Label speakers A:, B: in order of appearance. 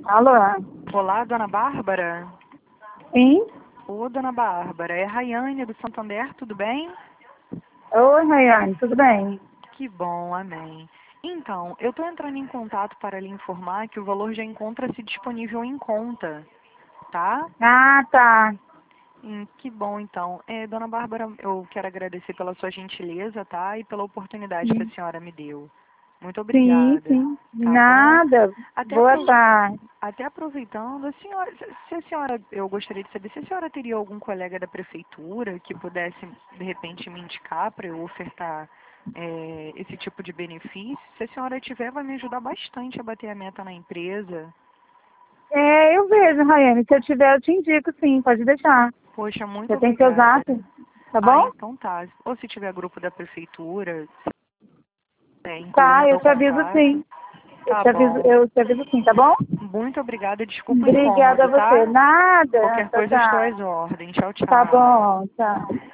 A: Alô?
B: Olá, dona Bárbara?
A: Sim?
B: Ô, dona Bárbara, é Rayane do Santander, tudo bem?
A: Oi, Rayane, tudo bem?
B: Que bom, amém. Então, eu estou entrando em contato para lhe informar que o valor já encontra-se disponível em conta, tá?
A: Ah, tá.
B: Que bom, então. Dona Bárbara, eu quero agradecer pela sua gentileza, tá? E pela oportunidade que a
A: Sim,
B: senhora me deu. Muito
A: sim.
B: obrigada,
A: Sim.
B: tá bom?
A: Nada.
B: Até,
A: Boa
B: apro-
A: tarde.
B: Até aproveitando, a senhora, se a senhora, eu gostaria de saber se a senhora teria algum colega da prefeitura que pudesse, de repente, me indicar para eu ofertar esse tipo de benefício. Se a senhora tiver, vai me ajudar bastante a bater a meta na empresa.
A: Eu vejo, Rayane. Se eu tiver, eu te indico, sim. Pode deixar.
B: Poxa, muito
A: Você tem seus
B: obrigada.
A: atos, tá
B: Ah,
A: bom?
B: então tá. Ou se tiver grupo da prefeitura, incluir no
A: Tá, eu
B: meu
A: te aviso,
B: contato.
A: sim.
B: Tá bom.
A: Eu te aviso, sim, tá bom?
B: Muito obrigada. Desculpa o
A: Obrigada a
B: incômodo,
A: você.
B: tá?
A: Nada.
B: Qualquer
A: Tá,
B: coisa, estou
A: tá.
B: às ordens. Tchau,
A: Tá
B: tchau.
A: bom, tá.